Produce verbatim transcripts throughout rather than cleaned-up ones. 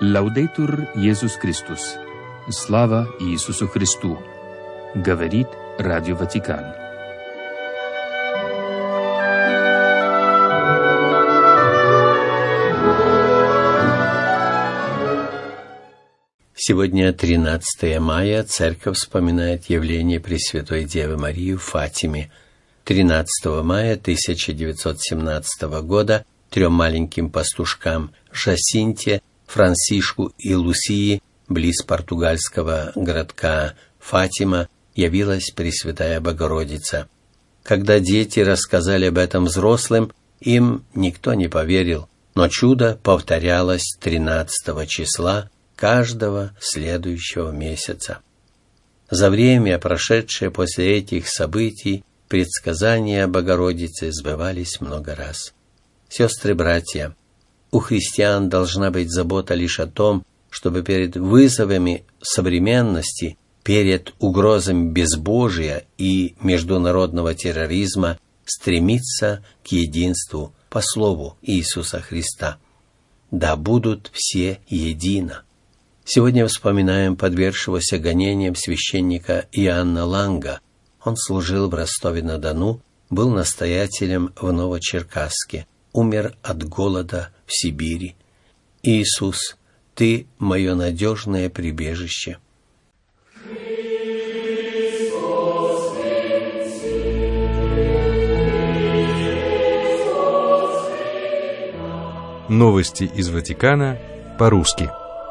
Лаудейтур Иисус Христос. Слава Иисусу Христу. Говорит Радио Ватикан. Сегодня тринадцатое мая, Церковь вспоминает явление Пресвятой Девы Марии в Фатиме. тринадцатого мая тысяча девятьсот семнадцатого года трем маленьким пастушкам Жасинте, Франсишку и Лусии близ португальского городка Фатима явилась Пресвятая Богородица. Когда дети рассказали об этом взрослым, им никто не поверил, но чудо повторялось тринадцатого числа каждого следующего месяца. За время, прошедшее после этих событий, предсказания Богородицы сбывались много раз. Сестры-братья, у христиан должна быть забота лишь о том, чтобы перед вызовами современности, перед угрозами безбожия и международного терроризма стремиться к единству по слову Иисуса Христа. Да будут все едино. Сегодня вспоминаем подвергшегося гонениям священника Иоанна Ланга. Он служил в Ростове-на-Дону, был настоятелем в Новочеркасске, умер от голода в Сибири. Иисус, Ты мое надежное прибежище. Новости из Ватикана по-русски.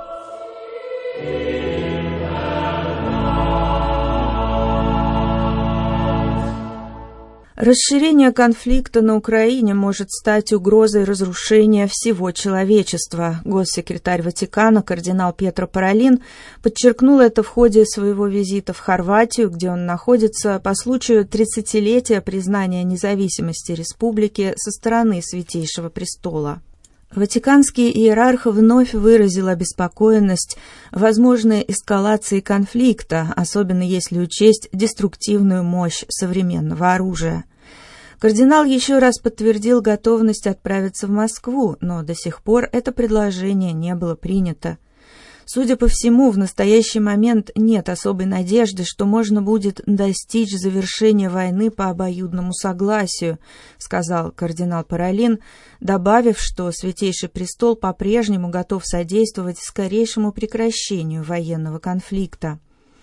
Расширение конфликта на Украине может стать угрозой разрушения всего человечества. Госсекретарь Ватикана кардинал Пьетро Паролин подчеркнул это в ходе своего визита в Хорватию, где он находится по случаю тридцатилетия признания независимости республики со стороны Святейшего Престола. Ватиканский иерарх вновь выразил обеспокоенность возможной эскалации конфликта, особенно если учесть деструктивную мощь современного оружия. Кардинал еще раз подтвердил готовность отправиться в Москву, но до сих пор это предложение не было принято. Судя по всему, в настоящий момент нет особой надежды, что можно будет достичь завершения войны по обоюдному согласию, сказал кардинал Паролин, добавив, что Святейший Престол по-прежнему готов содействовать скорейшему прекращению военного конфликта.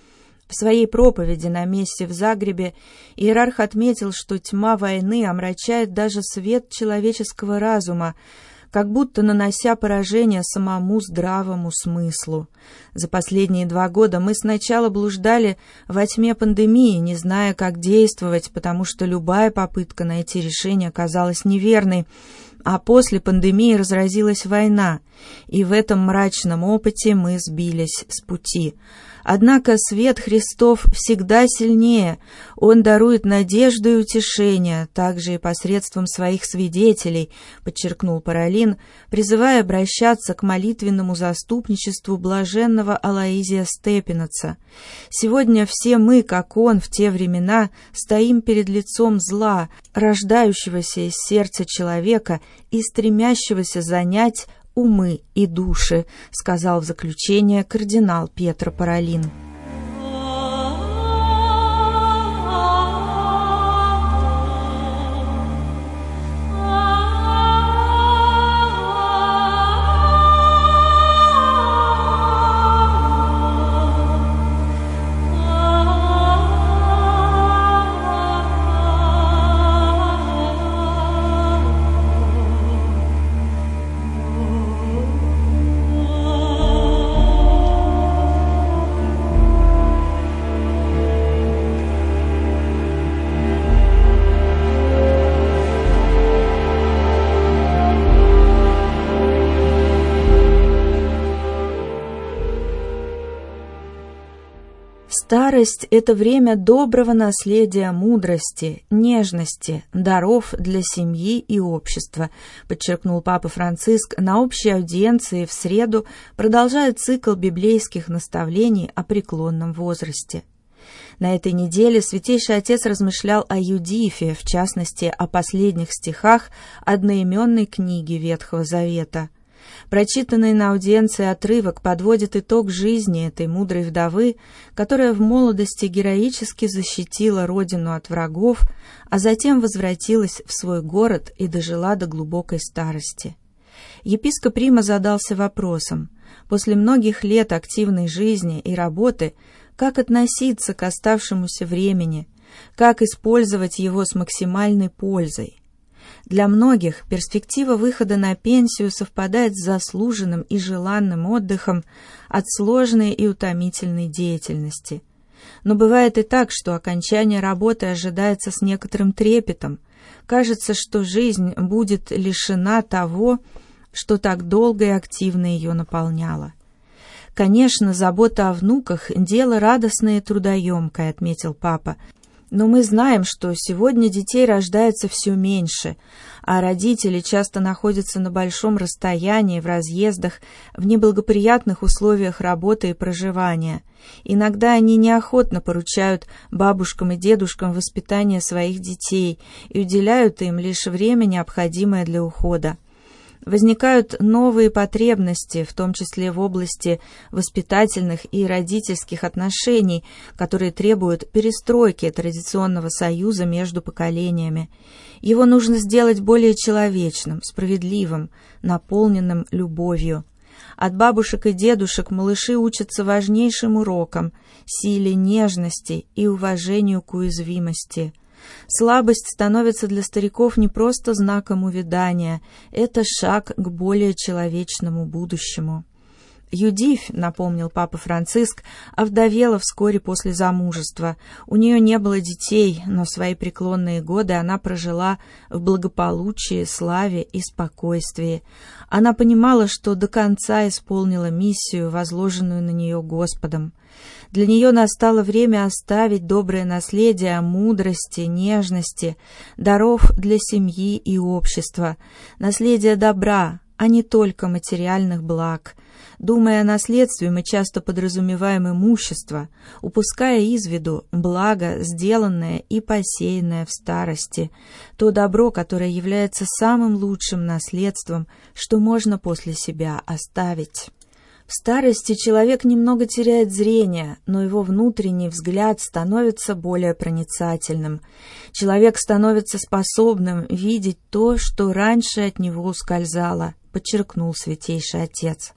В своей проповеди на мессе в Загребе иерарх отметил, что тьма войны омрачает даже свет человеческого разума, как будто нанося поражение самому здравому смыслу. За последние два года мы сначала блуждали во тьме пандемии, не зная, как действовать, потому что любая попытка найти решение казалась неверной, а после пандемии разразилась война, и в этом мрачном опыте мы сбились с пути. Однако свет Христов всегда сильнее, Он дарует надежду и утешение, также и посредством своих свидетелей, подчеркнул Паролин, призывая обращаться к молитвенному заступничеству блаженного Алоизия Степенаца. Сегодня все мы, как он в те времена, стоим перед лицом зла, рождающегося из сердца человека и стремящегося занять умы и души, сказал в заключение кардинал Пьетро Паролин. Старость – это время доброго наследия мудрости, нежности, даров для семьи и общества, подчеркнул Папа Франциск на общей аудиенции в среду, продолжая цикл библейских наставлений о преклонном возрасте. На этой неделе Святейший Отец размышлял о Юдифе, в частности, о последних стихах одноименной книги Ветхого Завета. Прочитанный на аудиенции отрывок подводит итог жизни этой мудрой вдовы, которая в молодости героически защитила родину от врагов, а затем возвратилась в свой город и дожила до глубокой старости. Епископ Рима задался вопросом: после многих лет активной жизни и работы, как относиться к оставшемуся времени, как использовать его с максимальной пользой? Для многих перспектива выхода на пенсию совпадает с заслуженным и желанным отдыхом от сложной и утомительной деятельности. Но бывает и так, что окончание работы ожидается с некоторым трепетом. Кажется, что жизнь будет лишена того, что так долго и активно ее наполняло. «Конечно, забота о внуках – дело радостное и трудоемкое», – отметил папа. Но мы знаем, что сегодня детей рождается все меньше, а родители часто находятся на большом расстоянии, в разъездах, в неблагоприятных условиях работы и проживания. Иногда они неохотно поручают бабушкам и дедушкам воспитание своих детей и уделяют им лишь время, необходимое для ухода. Возникают новые потребности, в том числе в области воспитательных и родительских отношений, которые требуют перестройки традиционного союза между поколениями. Его нужно сделать более человечным, справедливым, наполненным любовью. От бабушек и дедушек малыши учатся важнейшим урокам – силе нежности и уважению к уязвимости. Слабость становится для стариков не просто знаком увядания, это шаг к более человечному будущему. Юдифь, напомнил папа Франциск, овдовела вскоре после замужества. У нее не было детей, но свои преклонные годы она прожила в благополучии, славе и спокойствии. Она понимала, что до конца исполнила миссию, возложенную на нее Господом. Для нее настало время оставить доброе наследие мудрости, нежности, даров для семьи и общества, наследие добра, а не только материальных благ. Думая о наследстве, мы часто подразумеваем имущество, упуская из виду благо, сделанное и посеянное в старости, то добро, которое является самым лучшим наследством, что можно после себя оставить. В старости человек немного теряет зрение, но его внутренний взгляд становится более проницательным. Человек становится способным видеть то, что раньше от него ускользало, подчеркнул Святейший Отец.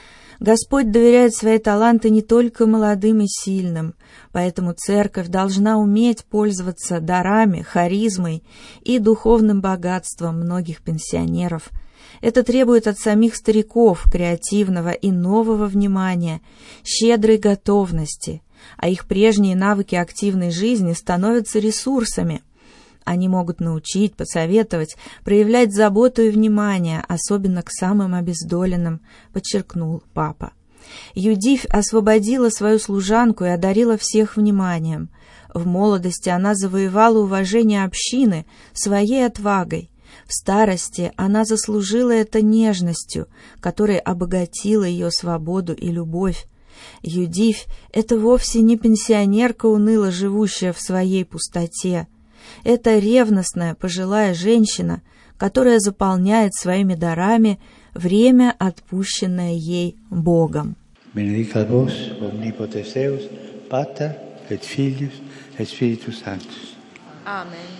Господь доверяет свои таланты не только молодым и сильным, поэтому Церковь должна уметь пользоваться дарами, харизмой и духовным богатством многих пенсионеров. Это требует от самих стариков креативного и нового внимания, щедрой готовности, а их прежние навыки активной жизни становятся ресурсами. Они могут научить, посоветовать, проявлять заботу и внимание, особенно к самым обездоленным, подчеркнул папа. Юдифь освободила свою служанку и одарила всех вниманием. В молодости она завоевала уважение общины своей отвагой. В старости она заслужила это нежностью, которая обогатила ее свободу и любовь. Юдифь — это вовсе не пенсионерка, уныло живущая в своей пустоте. Это ревностная пожилая женщина, которая заполняет своими дарами время, отпущенное ей Богом. Benedicat vos, omnipotens Deus, Pater et Filius et Spiritus Sanctus. Amen.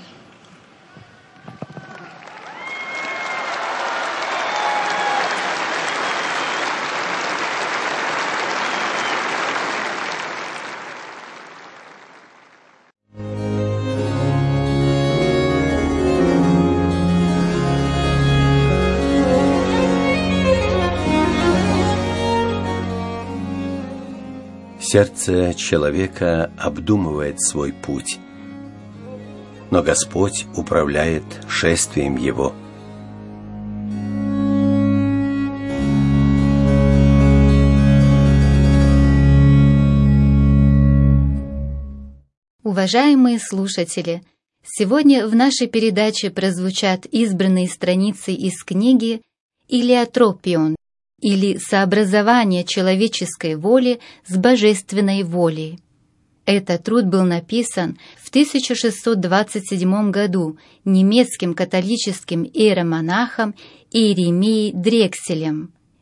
Сердце человека обдумывает свой путь, но Господь управляет шествием его. Уважаемые слушатели, сегодня в нашей передаче прозвучат избранные страницы из книги «Илиотропион» или «Сообразование человеческой воли с божественной волей». Этот труд был написан в тысяча шестьсот двадцать седьмом году немецким католическим иеромонахом Иеремией Дрекселем.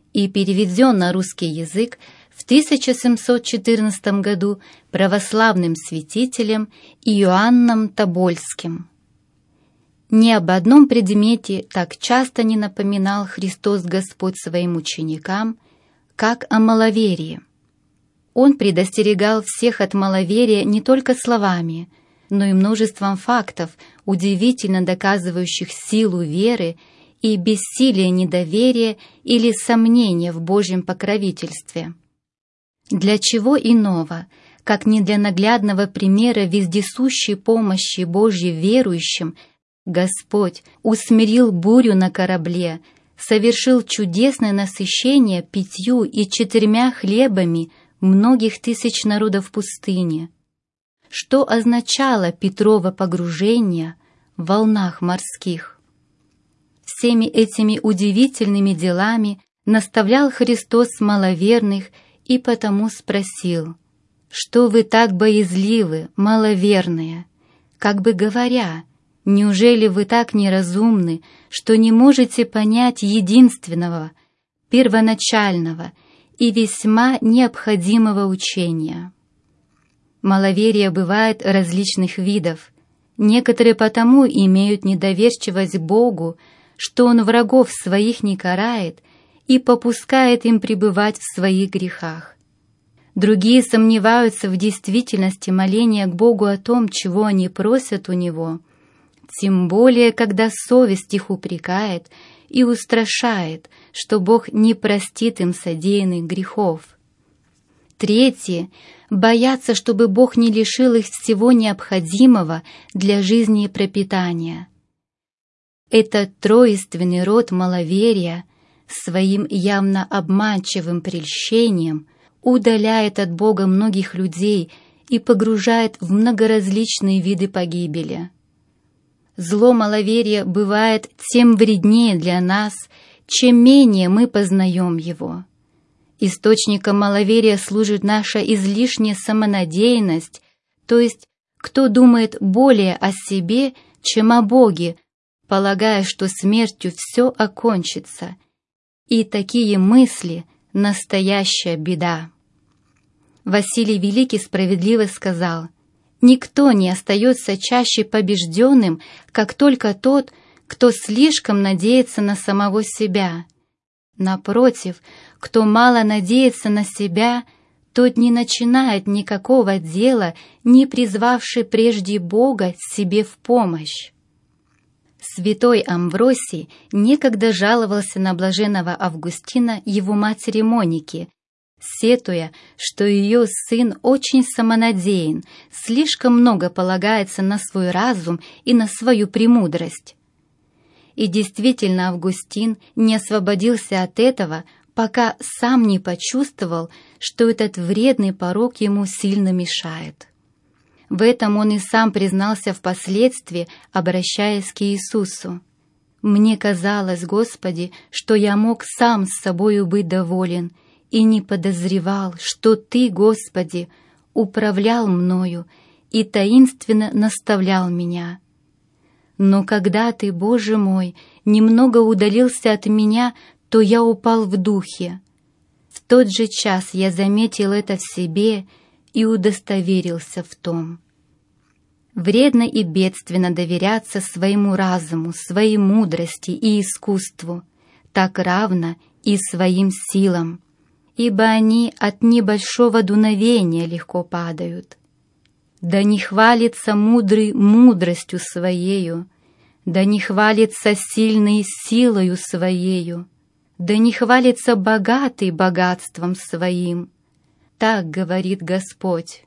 и переведен на русский язык в тысяча семьсот четырнадцатом году православным святителем Иоанном Тобольским. Ни об одном предмете так часто не напоминал Христос Господь своим ученикам, как о маловерии. Он предостерегал всех от маловерия не только словами, но и множеством фактов, удивительно доказывающих силу веры и бессилие недоверия или сомнения в Божьем покровительстве. Для чего иного, как не для наглядного примера вездесущей помощи Божьей верующим, Господь усмирил бурю на корабле, совершил чудесное насыщение пятью и четырьмя хлебами многих тысяч народов в пустыне. Что означало Петрово погружение в волнах морских? Всеми этими удивительными делами наставлял Христос маловерных и потому спросил: «Что вы так боязливы, маловерные?» Как бы говоря: «Неужели вы так неразумны, что не можете понять единственного, первоначального и весьма необходимого учения?» Маловерие бывает различных видов. Некоторые потому имеют недоверчивость к Богу, что Он врагов своих не карает и попускает им пребывать в своих грехах. Другие сомневаются в действительности моления к Богу о том, чего они просят у Него, тем более, когда совесть их упрекает и устрашает, что Бог не простит им содеянных грехов. Третьи боятся, чтобы Бог не лишил их всего необходимого для жизни и пропитания. Этот троиственный род маловерия своим явно обманчивым прельщением удаляет от Бога многих людей и погружает в многоразличные виды погибели. Зло маловерия бывает тем вреднее для нас, чем менее мы познаем его. Источником маловерия служит наша излишняя самонадеянность, то есть кто думает более о себе, чем о Боге, полагая, что смертью все окончится. И такие мысли — настоящая беда. Василий Великий справедливо сказал: «Никто не остается чаще побежденным, как только тот, кто слишком надеется на самого себя. Напротив, кто мало надеется на себя, тот не начинает никакого дела, не призвавший прежде Бога себе в помощь». Святой Амвросий некогда жаловался на блаженного Августина его матери Монике, сетуя, что ее сын очень самонадеян, слишком много полагается на свой разум и на свою премудрость. И действительно, Августин не освободился от этого, пока сам не почувствовал, что этот вредный порок ему сильно мешает. В этом он и сам признался впоследствии, обращаясь к Иисусу: «Мне казалось, Господи, что я мог сам с собою быть доволен, и не подозревал, что Ты, Господи, управлял мною и таинственно наставлял меня. Но когда Ты, Боже мой, немного удалился от меня, то я упал в духе. В тот же час я заметил это в себе и удостоверился в том». Вредно и бедственно доверяться своему разуму, своей мудрости и искусству, так равно и своим силам, ибо они от небольшого дуновения легко падают. Да не хвалится мудрый мудростью своею, да не хвалится сильный силою своею, да не хвалится богатый богатством своим. Так говорит Господь.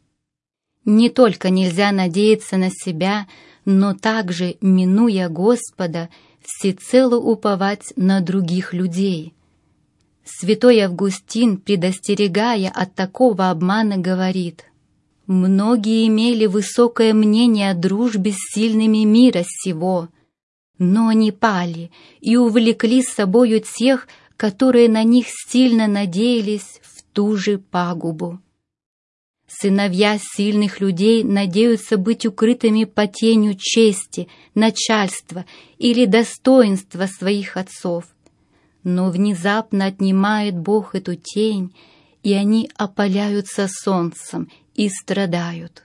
Не только нельзя надеяться на себя, но также, минуя Господа, всецело уповать на других людей. Святой Августин, предостерегая от такого обмана, говорит: «Многие имели высокое мнение о дружбе с сильными мира сего, но они пали и увлекли с собою тех, которые на них сильно надеялись, в ту же пагубу. Сыновья сильных людей надеются быть укрытыми по тенью чести, начальства или достоинства своих отцов, Но внезапно отнимает Бог эту тень, и они опаляются солнцем и страдают.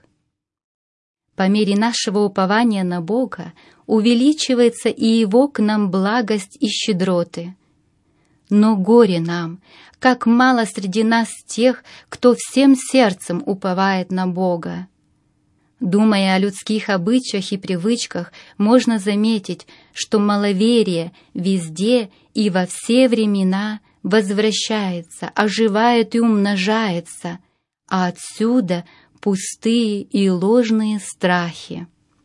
По мере нашего упования на Бога увеличивается и Его к нам благость и щедроты. Но горе нам, как мало среди нас тех, кто всем сердцем уповает на Бога. Думая о людских обычаях и привычках, можно заметить, что маловерие везде и во все времена возвращается, оживает и умножается, а отсюда пустые и ложные страхи.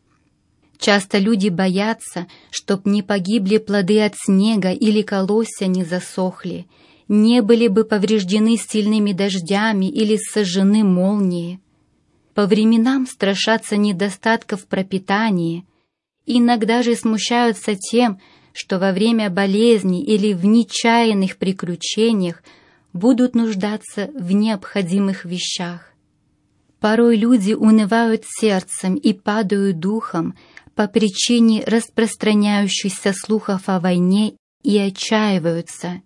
Часто люди боятся, чтоб не погибли плоды от снега или колосья не засохли, не были бы повреждены сильными дождями или сожжены молнии. По временам страшатся недостатков в пропитании, иногда же смущаются тем, что во время болезни или в нечаянных приключениях будут нуждаться в необходимых вещах. Порой люди унывают сердцем и падают духом по причине распространяющихся слухов о войне и отчаиваются.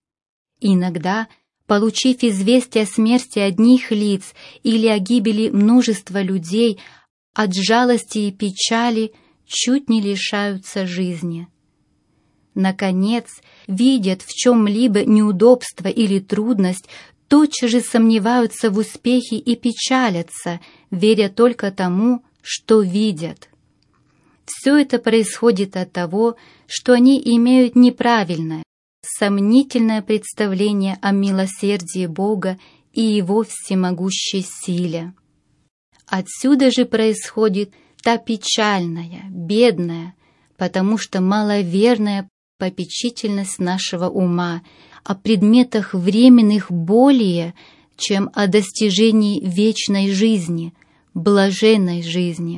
Иногда, получив известие о смерти одних лиц или о гибели множества людей, от жалости и печали чуть не лишаются жизни. Наконец, видят в чем-либо неудобство или трудность, тотчас же сомневаются в успехе и печалятся, веря только тому, что видят. Все это происходит от того, что они имеют неправильное, сомнительное представление о милосердии Бога и Его всемогущей силе. Отсюда же происходит та печальная, бедная, потому что маловерная попечительность нашего ума о предметах временных более, чем о достижении вечной жизни, блаженной жизни.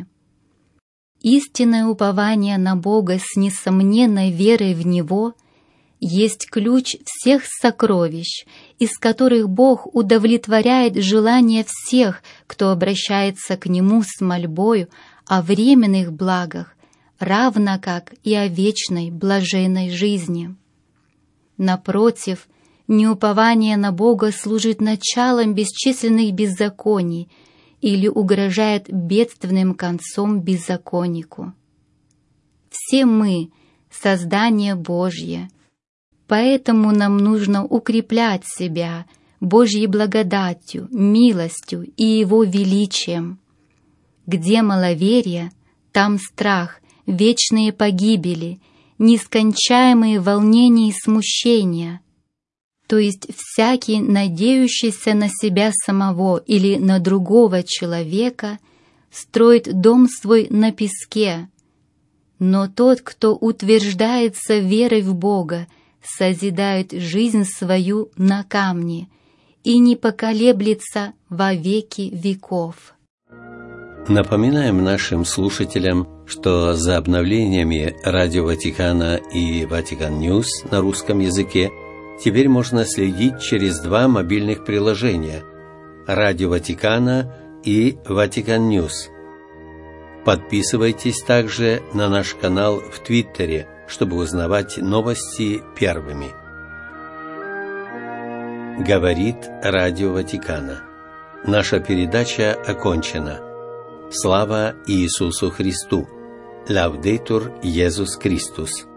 Истинное упование на Бога с несомненной верой в Него есть ключ всех сокровищ, из которых Бог удовлетворяет желания всех, кто обращается к Нему с мольбою о временных благах, равно как и о вечной блаженной жизни. Напротив, неупование на Бога служит началом бесчисленных беззаконий или угрожает бедственным концом беззаконнику. Все мы — создание Божье, поэтому нам нужно укреплять себя Божьей благодатью, милостью и Его величием. Где маловерие, там страх, вечные погибели, нескончаемые волнения и смущения, то есть всякий, надеющийся на себя самого или на другого человека, строит дом свой на песке, но тот, кто утверждается верой в Бога, созидает жизнь свою на камне и не поколеблется во веки веков. Напоминаем нашим слушателям, что за обновлениями Радио Ватикана и Ватикан Ньюс на русском языке теперь можно следить через два мобильных приложения – Радио Ватикана и Ватикан Ньюс. Подписывайтесь также на наш канал в Твиттере, чтобы узнавать новости первыми. Говорит Радио Ватикана. Наша передача окончена. Слава Иисусу Христу! Лаудетур Иисус Христос!